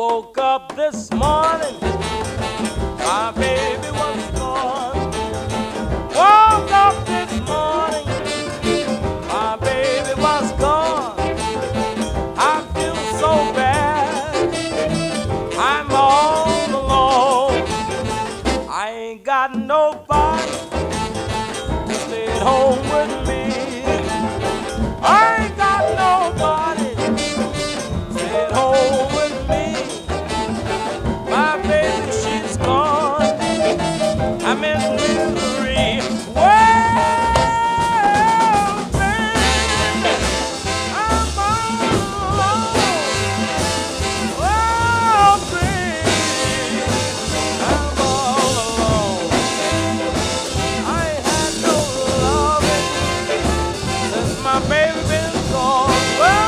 woke up this morning, my baby was gone. Woke up this morning, my baby was gone. I feel so bad, I'm all alone. I ain't got nobody to stay at home with me. I ain't got nobody to stay at home with me. My baby, she's gone. I'm in misery. Well, baby, I'm all alone. Oh, baby, I'm all alone. I ain't had no loving since my baby been gone. Well,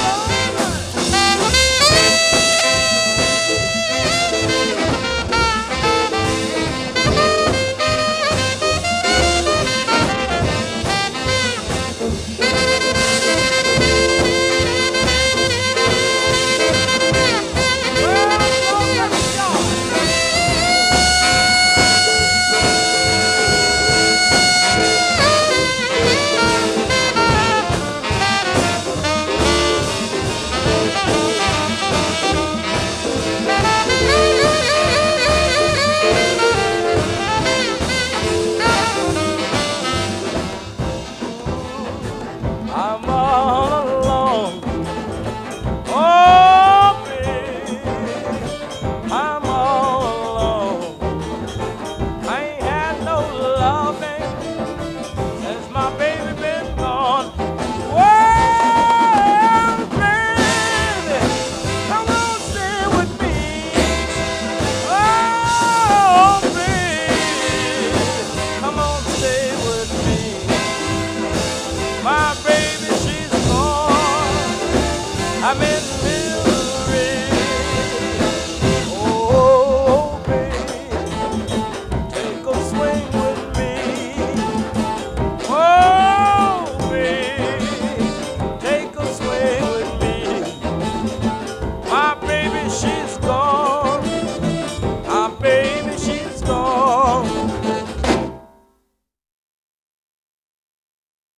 I'm all alone. Oh, baby, I'm all alone. I ain't had no loving since my baby been gone. Well, baby, come on, stay with me. Oh, baby, come on, stay with me. My baby, she's gone. I'm in